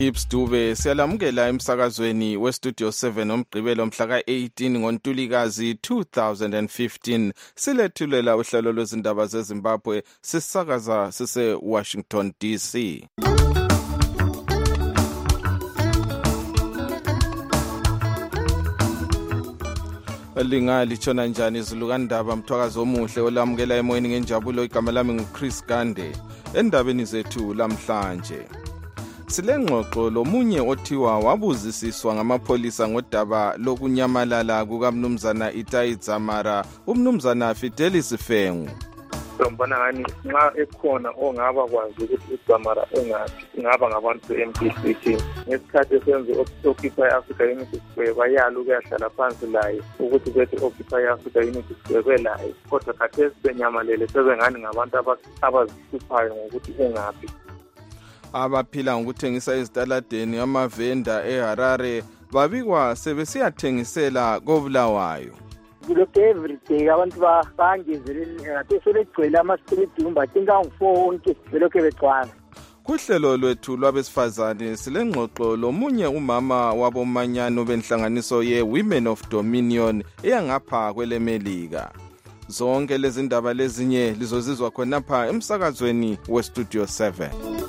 Gibbs Dube siyalamukela emsakazweni weStudio 7 omgqibelo mhla ka-18 ngoNtulikazi 2015 silethulela uhlelo lwezindaba zeZimbabwe sisakaza sise-Washington DC. Lingalitshona njani izulu kandaba mthwakazo omuhle olamukela emoyeni ngenjabulo igama lami nguChris Gande endabeni zethu lamhlanje. Silengxoxo lomunye othiwa wabuzisiswa ngamapholisa ngodaba lokunyamalala kukamnumzana Itai Dzamara umnumzana Fidelis Fengu. Mbona ngani nxa ekhona ongaba kwazi ukuthi uDzamara engaphi ingaba ngabantu be-MDCT ngesikhathi esenze Occupy Africa Unity Square bayala ukuyahlala phansi laye ukuthi bethi Occupy Africa Unity Square belaye kodwa khathesi benyamalele sebengani ngabantu abazihluphayo ngokuthi ungaphi. Abaphila ngokuthengisa ezitaladeni amavenda eHarare babikwa sebesiyathengisela koBulawayo. Kulokhu everyday abantu bangezelela sebelegcwele ama-street umbathinga ngu-4 onke belokhu begcwala. Kuhlelo lwethu lwabesifazane silengxoxo lomunye umama wabomanyano benhlanganiso ye-Women of Dominion eyangapha kwelemelika. Zonke lezi ndaba lezinye lizozizwa khonapha emsakazweni weStudio 7.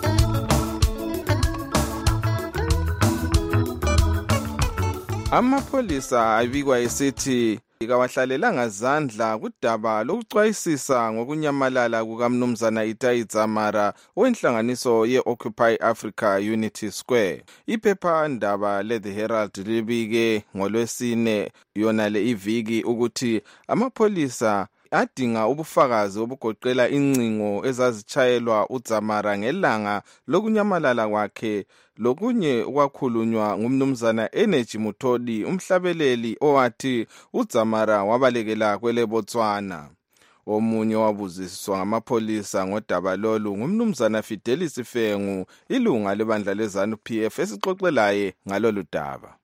Amapholisa abikwa esithi kawahlalelanga zandla kudaba lokucwayisisa ngokunyamalala kukamnumzana Itai Dzamara wenhlanganiso ye-Occupy Africa Unity Square. Iphepha ndaba le-The Herald libike ngolwesine yona le iviki ukuthi amapholisa adinga ubufakazi obugoqela incingo ezazitshayelwa uDzamara ngelanga lokunyamalala kwakhe lokunye okwakhulunywa ngumnumzana Energy Muthodi umhlabeleli owathi uDzamara wabalekela kwele Botswana. Omunye wabuziswa ngamapholisa ngodaba lolu ngumnumzana Fidelis Fengu ilunga lebandla leZANU-PF esixoxelaye ngalolu daba.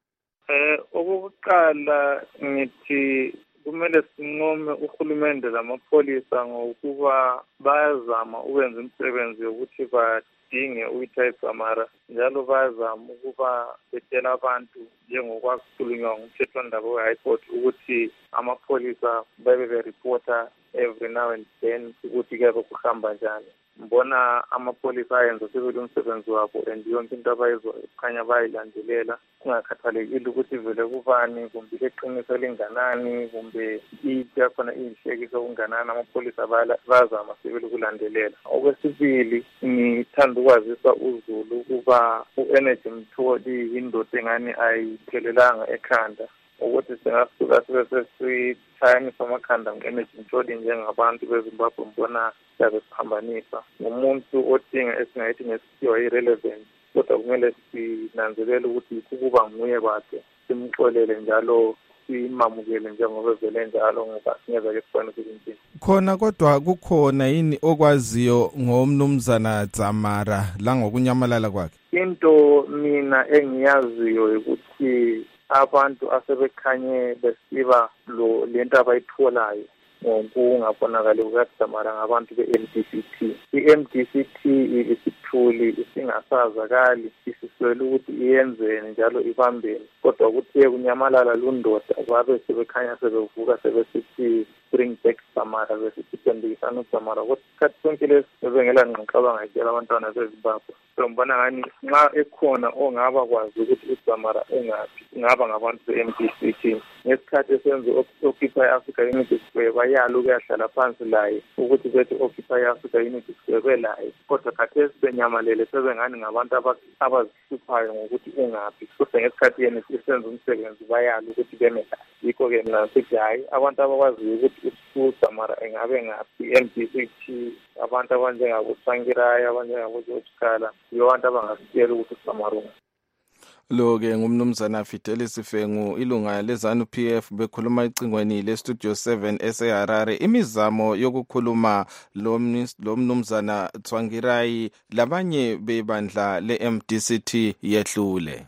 Okokuqala ngithi kumele sincome uhulumende lamapholisa ngokuba bayazama ukwenza imisebenzi yokuthi badinge uItai Dzamara njalo bayazama ukuba betshela abantu njengokwakhulunywa ngumthethwandaba we-High Court ukuthi amapholisa bebe bereporta every now and then ukuthi kuyabe kuhamba njani. Mbona amapholisa ayenza sebele umsebenzi wabo and yonke into abayizwayo kukhanya bayilandelela kungakhathalekile ukuthi vele kubani kumbe ileqiniso elinganani kumbe iyakhona iy'hlekiso okunganani amapholisa bayazama sebele ukulandelela. Okwesibili ngithanda ukwazisa uZulu ukuba u-Energy Muthodi yindoda engani ayiphelelanga ekhanda ukuthi singasuka sibe sesithayanisa amakhanda nge-Energy Muthodi njengabantu beZimbabwe mbona siyabe siphambanisa ngumuntu odinga esingayithi ngesikhiwa i-relevant kodwa kumele sinanzelele ukuthi ukuba nguye kwakhe simxolele njalo simamukele njengoba vele njalo ngoba singeze sifane ukuthi khona kodwa kukhona yini okwaziyo ngomnumzana Dzamara la ngokunyamalala kwakhe. Into mina engiyaziyo ukuthi abantu asebekhanye besiba lento abayitholayo ngokungabonakali kukaDzamara ngabantu be-MDCT. I-MDCT isithuli isingasazakali isiswele ukuthi iyenzeni njalo ibambeni kodwa ukuthi kunyamalala lundoda babe sebekhanya sebevuka sebesithi bring back Dzamara besithi sendikisana uDzamara kodwa isikhathi sonke lesi bebengela ngqoqa abangayitshela abantwana beZimbabwe. Mbona ngani nxa ekhona ongaba kwazi ukuthi uDzamara engaphi ingaba ngabantu be-MDCT ngesikhathi esenze Occupy Africa Unity Square bayala ukuyahlala phansi laye ukuthi bethi Occupy Africa Unity Square belaye kodwa khathesi benyamalele sebengani ngabantu abazihluphayo ngokuthi ungaphi kodwa ngesikhathi yena isenze umsebenzi bayala ukuthi bemelaye. Yikho-ke mina ngithi hayi abantu abakwaziyo ukuthi uDzamara engabe ngaphi i-MDCT abantu abanjengabo Tsvangirai abanjengabo George Kala yibo abantu abangasitshela ukuthi uDzamara lo-ke ngumnumzana Fidelis Fengu ilunga leZANU-PF bekhuluma icingweni leStudio 7 eseHarare. Imizamo yokukhuluma lo mnumzana Tsvangirai labanye bebandla le-MDCT yehlule.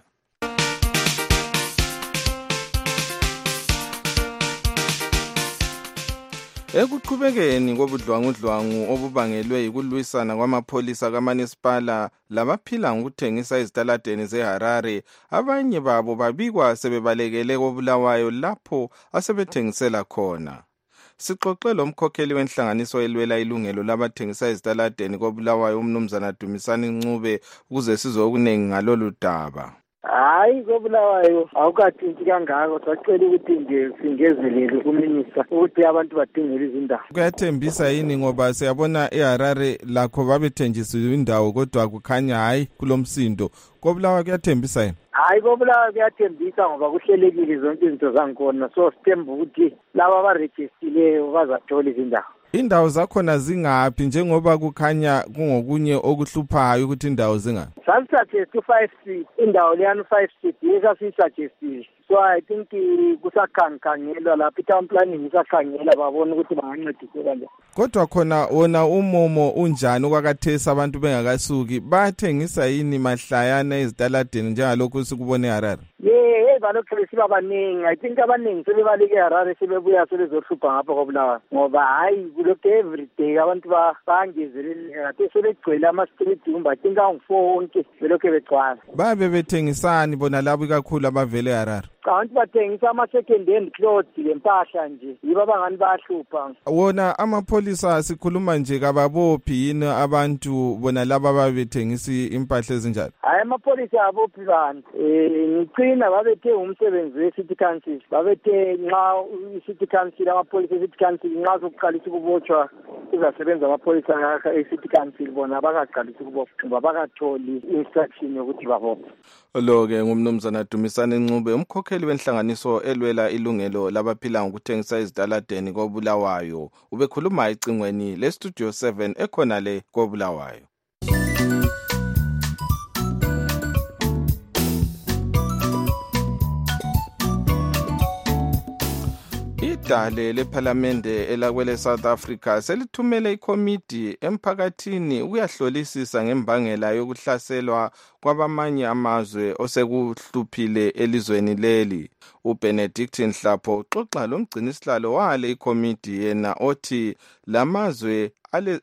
Ekuqhubekeni kobudlwangudlwangu obubangelwe yikulwisana kwamapholisa kaManisipala labaphila ngokuthengisa ezitaladeni zeHarare, abanye babo babikwa sebebalekele koBulawayo lapho asebethengisela khona. Sixoxe lomkhokheli wenhlanganiso elwela ilungelo labathengisa ezitaladeni koBulawayo uMnumzana Dumisani Ncube ukuze sizwe okunengi ngalolu daba. Hayi koBulawayo awukathinti kangako sacela ukuthi nje singezelele kuMinista ukuthi abantu badingele izindawo. Kuyathembisa yini ngoba siyabona eHarare lakho babethenjisiwe indawo kodwa kukhanya hayi kulomsindo. KoBulawayo kuyathembisa yini? Hayi koBulawayo kuyathembisa ngoba kuhlelekile zonke izinto zangikhona, so sithemba ukuthi laba abarejistileyo bazathola izindawo. Indawo zakhona zingaphi njengoba kukhanya kungokunye okuhluphayo ukuthi indawo zingaphi? Sasuggest 5 feet indawo leyani 5 feet yesasisuggestile. So I think kusakhangelwa lapha town planning isakhangela babona ukuthi bangancediswa kanjani. Kodwa khona wona umumo unjani okwakathesa abantu bengakasuki bathengisa yini mahlayana ezitaladeni njengalokho sikubone eHarare? Balokhu sibabaningi. I think abaningi sebebaleke eHarare sebebuya sebezohlupha ngapha koBulawayo ngoba hayi kulokhu every day abantu bangezelela sebegcwele ama-street I think angu-4 onke belokhu begcwala. Babe bethengisani bona labo ikakhulu abavele eHarare? Abantu bathengisa ama-second hand clothes lempahla nje yibo abangani bayahlupha. Wona amapholisa sikhuluma nje kababophi yini abantu bona laba babethengisa impahla ezinjalo? Hayi amapholisa abophi bantu. Ngicina babethe umsebenzi we-City Council. Babethe nxa i-City Council amapholisa e-City Council nxa sokuqalisa ukubotshwa kuzasebenza amapholisa e-City Council bona bakaqalisa ukubotshwa ngoba bakatholi instruction yokuthi babophe. Lo-ke ngumnumzana Dumisani Ncube umkhokheli wenhlanganiso elwela ilungelo labaphila ngokuthengisa ezitaladeni koBulawayo ubekhuluma ecingweni leStudio 7 ekhona le koBulawayo. Idale lePhalamende elakwele South Africa selithumele ikomiti emphakathini ukuyahlolisisa ngembangela yokuhlaselwa kwabamanye amazwe osekuhluphile elizweni leli. uBenedict Nhlapho uxoxa lomgcinisihlalo wale ikomiti yena othi la mazwe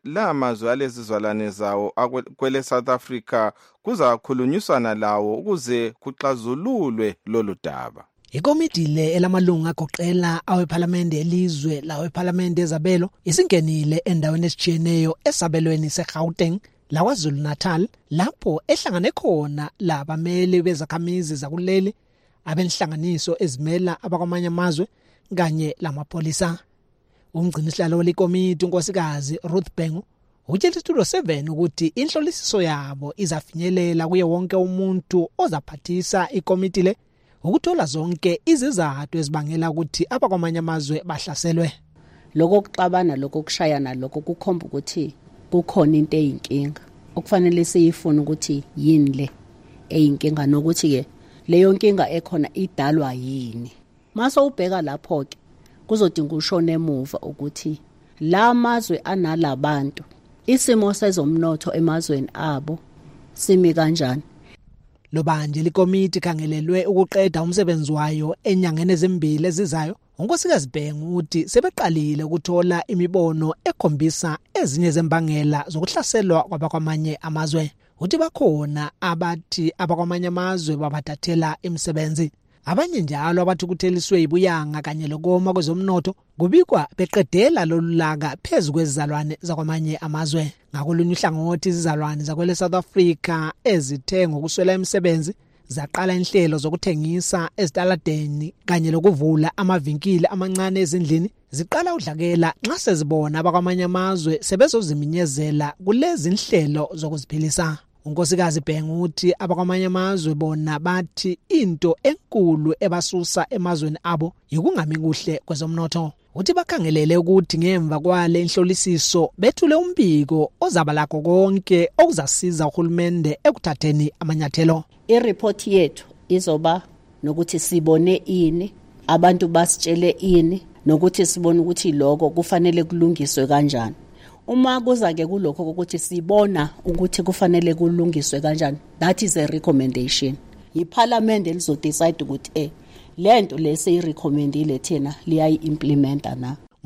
alezizwalane zawo kwele South Africa kuzakhulunyiswana lawo ukuze kuxazululwe lolu daba. Ikomiti le elamalunga agoqela awephalamende elizwe lawephalamende ezabelo isingenile endaweni esijiyeneyo esabelweni seGauteng laKwaZulu Natal lapho ehlangane khona labameli bezakhamizi zakuleli abenhlanganiso ezimela abakwamanye amazwe kanye lamapholisa. Umgcinisihlalo wekomiti unkosikazi Ruth Bengu utshela iStudio 7 ukuthi inhlolisiso yabo izafinyelela kuye wonke umuntu ozaphathisa ikomiti le ukuthola zonke izizathu ezibangela ukuthi abakwamanye amazwe bahlaselwe. Lokho kuxabana lokho kushayana lokho kukhomba ukuthi kukhona into eyinkinga okufanele siyifune ukuthi yini le eyinkinga nokuthi ke leyo nkinga ekhona idalwa yini. Mase ubheka lapho ke kuzodinga ushone emuva ukuthi la mazwe analabantu isimo sezomnotho emazweni abo simi kanjani. Lobanje likomiti kangelelwe ukuqeda umsebenzi wayo enyangeni ezimbili ezizayo. Unkosikazi Bengu uthi sebeqalile ukuthola imibono ekhombisa ezinye zembangela zokuhlaselwa kwabakwamanye amazwe. Uthi bakhona abathi abakwamanye amazwe babathathela imisebenzi. Abanye njalo abathi kutheliswe ibuyanga kanye lokoma kwezomnotho kubikwa beqedela lolulaka phezulu kwezizalwane zakwamanye amazwe. Ngakolunye uhlangothi izizalwane zakwele South Africa ezithe ngokuswela imisebenzi zaqala inhlelo zokuthengisa ezitaladeni kanye lokuvula amavinkili amancane ezindlini ziqala udlakela nxa sezibona abakwamanye amazwe sebezoziminyezela kulezi inhlelo zokuziphilisa. Unkosikazi Bengu uthi abakwamanye amazwe bona bathi into enkulu ebasusa emazweni abo yikungami kuhle kwezomnotho. Uthi bakhangelele ukuthi ngemva kwale inhlolisiso bethule umbiko ozaba lakho konke okuzasiza uhulumende ekuthatheni amanyathelo. I-report yethu izoba nokuthi sibone ini, abantu basitshele ini, nokuthi sibone ukuthi lokho kufanele kulungiswe kanjani. Uma kuza ke kulokho ukuthi sibona ukuthi kufanele kulungiswe kanjani, that is a recommendation. IParliament elizodecide ukuthi lento lesiyirecommendile thina liyayi-implementa na.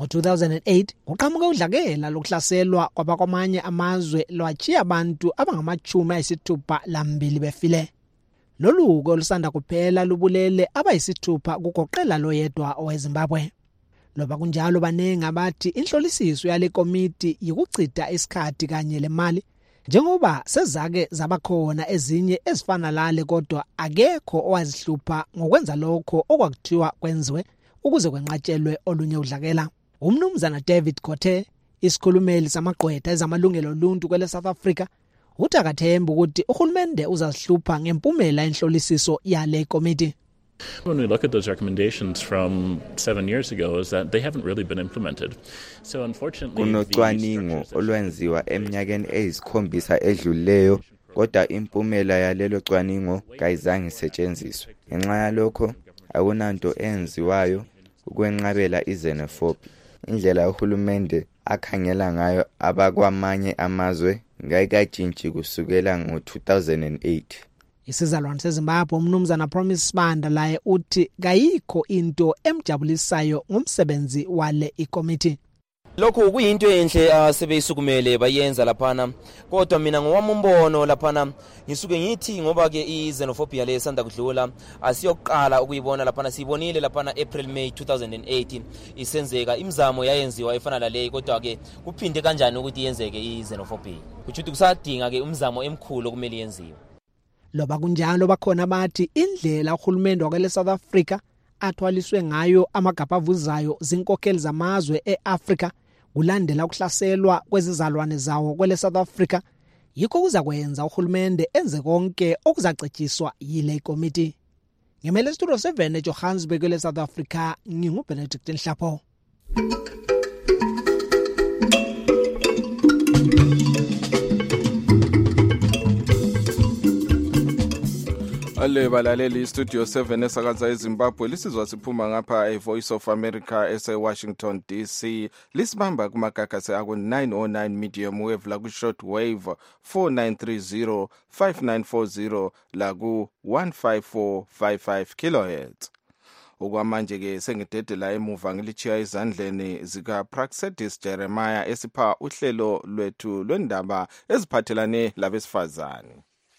Ngo-2008 kuqhamuke udlakela lokuhlaselwa kwabakwamanye amazwe lwachiya abantu abangama-62 befile. Loluko olusanda kuphela lubulele abayisithupha kugoqela loyedwa oweZimbabwe. Loba kunjalo banengi abathi inhlolisiso yale komiti yikuchitha isikhathi kanye lemali njengoba sezake zabakhona ezinye ezifana lale kodwa akekho owazihlupha ngokwenza lokho okwakuthiwa kwenziwe ukuze kwenqatshelwe olunye udlakela. Umnumzana David Kothe, isikhulumeli samagqwetha ezamalungelo oluntu kwele South Africa, uthi akathemba ukuthi uhulumende uzazihlupha ngempumela enhlolisiso yale komiti. When we look at those recommendations from 7 years ago is that they haven't really been implemented. So unfortunately kunocwaningo olwenziwa eminyakeni eyisikhombisa edluleyo kodwa impumela yalelo cwaningo kayizange isetshenziswe. Ngenxa yalokho akunanto enziwayo ukwenqabela izenophobia. Indlela uhulumende akhangela ngayo abakwamanye amazwe ngayikajintshi kusukela ngo-2008. Isizalwane seZimbabwe umnumzana Promise Sibanda laye uthi kayikho into emjabulisayo ngomsebenzi wale ikomiti. Lokho kuyinto enhle sebeyisukumele bayenza laphana kodwa mina ngowami umbono laphana ngisuke ngithi ngoba ke izenophobia le sanda kudlula asiyoqala ukuyibona laphana sibonile laphana April May 2018 isenzeka imizamo yayenziwa efana laleyo kodwa ke kuphinde kanjani ukuthi yenzeke izenophobia ukuthi kusadinga ke umzamo emkhulu okumele yenziwe. Loba kunjalo bakhona bathi indlela uhulumende wakele South Africa athwaliswe ngayo amagabha avuzayo zinkokheli zamazwe eAfrica kulandela ukuhlaselwa kwezizalwane zawo kwele South Africa yikho kuzakwenza uhulumende enze konke okuzacetshiswa yile komiti. Ngemele Studio 7 eJohannesburg kwele South Africa nginguBenedict Nhlapho. Ale balaleli Studio 7 esakaza eZimbabwe lisizwa siphuma ngapha eVoice of America eseWashington DC lisibamba kumagagasi aku 909 medium wave la ku short wave 4930 5940 la ku 15455 kHz. Okwamanje ke sengidedela emuva ngilichiya izandleni zika Praxedis Jeremiah esipha uhlelo lwethu lwendaba eziphathelane labesifazane.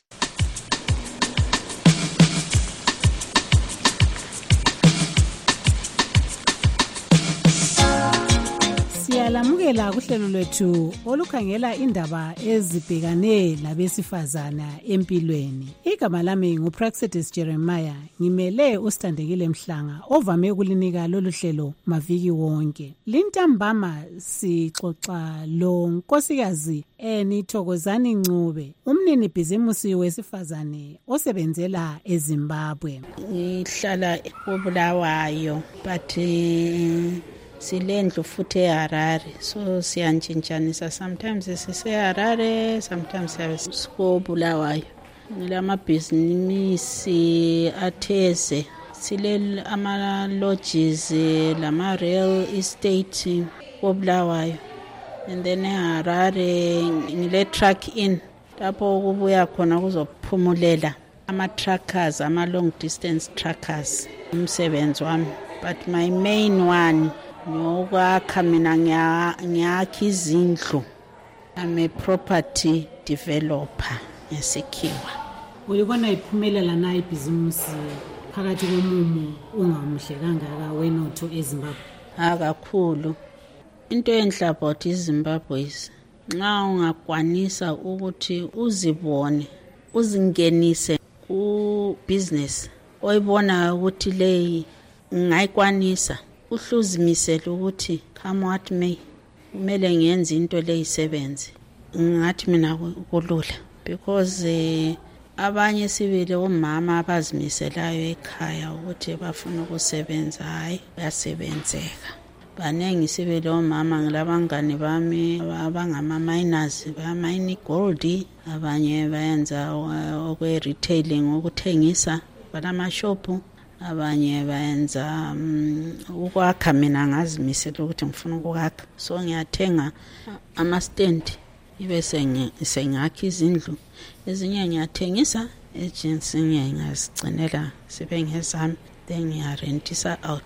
Siyalamukela kuhlelo lwethu olukhangela indaba ezibhekane labesifazana empilweni. Igama lami nguPraxedis Jeremiah, ngimele uStandekile Mhlanga ovame ukulinika lolu hlelo maviki wonke. Lintambama sixoxa lo nkosikazi Thokozani Ncube, umnini bhizimusi wesifazane osebenzela eZimbabwe. Ngihlala eBulawayo but silendlu futhi eHarare, so siyantshintshanisa, sometimes siseHarare, sometimes siseBulawayo. Ngilamabhizinisi atheze, sile ama-lodges lama-real estate koBulawayo, and then eHarare ngile truck in lapho kubuya khona kuzophumulela ama-truckers, ama-long distance truckers umsebenzi wami, but my main one ngokwakha mina ngiyakha izindlu. I'm a property developer ngesikhiwa. Uyibona iphumelela na ibhizimusi phakathi komumo ungamuhle kangaka wenotho eZimbabwe? Akakhulu. Into enhle about iZimbabwe is nxa ungakwanisa ukuthi uzibone uzingenise ku business oyibona ukuthi le ngayikwanisa, uhluzimisela ukuthi come what may kumele ngiyenze into leyisebenze. Ngathi mina kulula because abanye sibile omama abazimiselayo ekhaya ukuthi bafuna ukusebenza, hayi bayasebenzeka. Banengi sibile omama ngilabangani bami abangama miners, bayamine gold, abanye bayenza okwe retailing, ukuthengisa banamashop, abanye bayenza ukwakha. Mina ngazimisela ukuthi ngifuna ukwakha, so ngiyathenga ama stand ibe sengakha izindlu, ezinye ngiyathengisa, ezinye ngiyazigcinela sibe ngezami, then ngiyarentisa out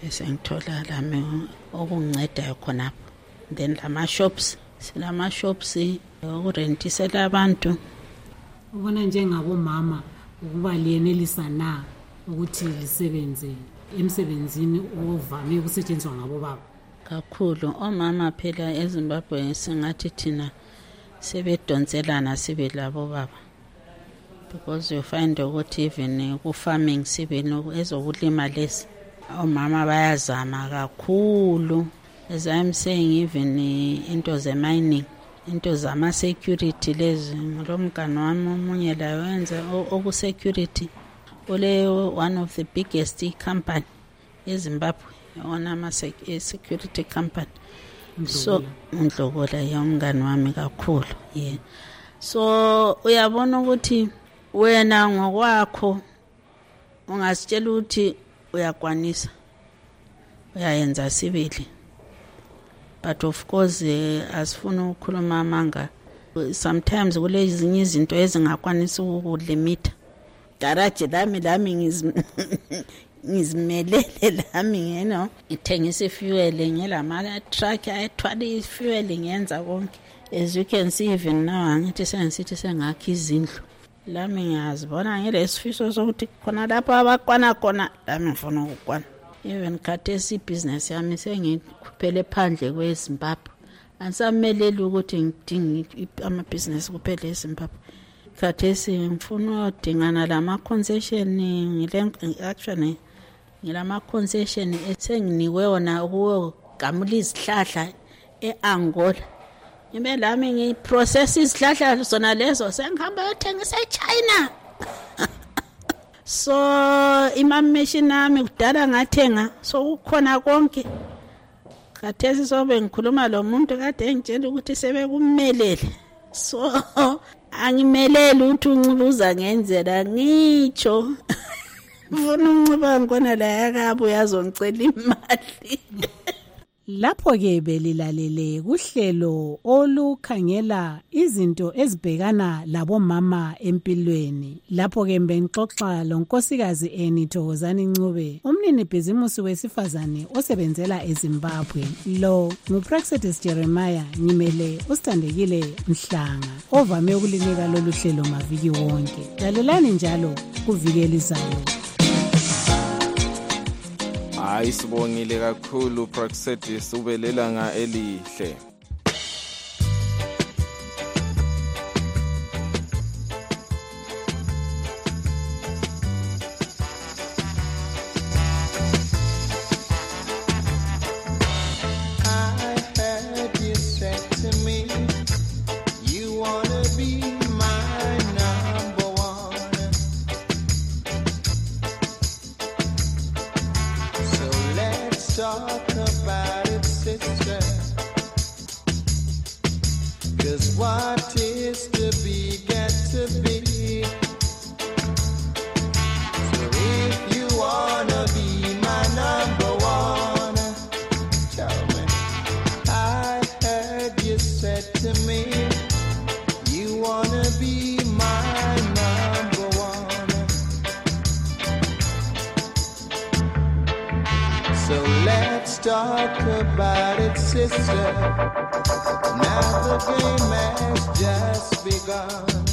bese ngithola lami okungicedayo khonapho. Then silama shops okurentisela abantu. Ubona njengabomama ukuba liyenelisa na ukuthi lisebenze emsebenzini ovame ukusetshenziswa ngabo baba? Kakhulu omama phela eZimbabwe singathi thina sebedonselana sibe labo baba, because you find ukuthi even ku farming sibe ezokulima lesi omama bayazama kakhulu. As I'm saying, even into ze mining, into zama security lezi, lo mkano wami omunye la wenza oku security ole one of the biggest company eZimbabwe, ona ama security company. So Ndlokola yomngani wami kakhulu. Yeah. So uyabona ukuthi wena ngokwakho ungasitshela ukuthi uyakwanisa, uyayenza sibili. But of course asifuna ukukhuluma amanga, sometimes kulezinye izinto ezingakwanisa ukulimita. Garage lami ngizimelele lami, ngithengisa fuel ngelama truck ayithwala ifuel ngenza konke. As you can see even now angithi sengisithi sengakha izindlu. Lami ngiyazibona ngelesifiso sokuthi khona lapho abakwana khona lami ngifuna ukukwana. Even khathesi business yami sengikhuphele phandle kweZimbabwe. Angisameleli ukuthi ngidinge ama-business kuphela eZimbabwe. Khathesi ngifuna udingana lama concession actually ngilama concession esenginiwe wona ukugamula izihlahla eAngola. Ngibe lami ngiprocess izihlahla zona lezo sengihamba yothengisa eChina. So imameshini nami kudala ngathenga, so kukhona konke. Khathesi sobe ngikhuluma lo muntu kade engitshela ukuthi sebekumelele. So angimelele ukuthi unxibuza ngenzela ngitsho. Ufuna unxiba ngona la yakabo yazongicela imali. Lapho ke belilalele kuhlelo olukhangela izinto ezibhekana labomama empilweni. Lapho ke ngixoxa lonkosikazi Thokozani Ncube, umnini bhizimusi wesifazane osebenzela eZimbabwe. Lo nguPraxedis Jeremiah Nyimele Usithandekile Mhlanga ovame ukulinika lolu hlelo maviki wonke. Lalelani njalo kuviki elizayo. Hayi sibongile kakhulu Praxedis, ubelelanga elihle. Talk about it, sister. 'Cause what is to be got to be. So if you wanna be my number one, tell me. I heard you said to me, you wanna be my number one. So let's talk about it, sister. Now the game has just begun.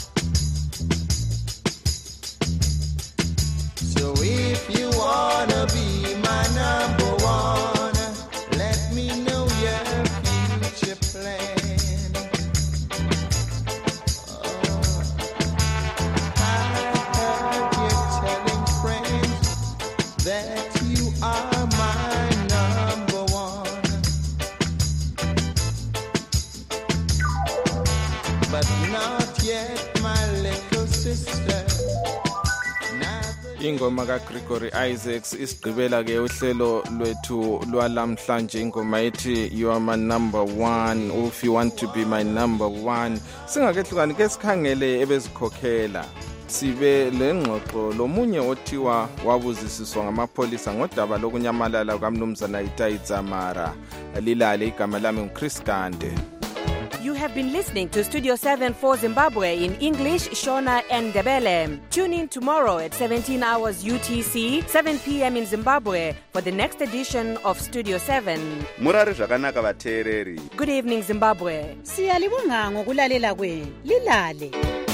So if you wanna be my number one, let me know your future plan. Oh, I heard you telling friends that you are my number one, but not yet my little sister. Ingoma kaGregory Isaacs isigqibela ke uhlelo lwethu lwalamhlanje, ingoma ethi you are my number one, if you want to be my number one. Singakehlukani ke sikhangele ebezikhokhela sibe lengxoxo lomunye othiwa wabuzisiswa ngamapholisa ngodaba lokunyamalala kaMnumzana Itayi Dzamara. Lilale igama lami nguChris Gande. You have been listening to Studio 7 for Zimbabwe in English, Shona and Ndebele. Tune in tomorrow at 17 hours UTC, 7 p.m. in Zimbabwe for the next edition of Studio 7. Murari zvakanaka vateereri. Good evening, Zimbabwe. Siyalibonga ngokulalela kwenu. Lilale.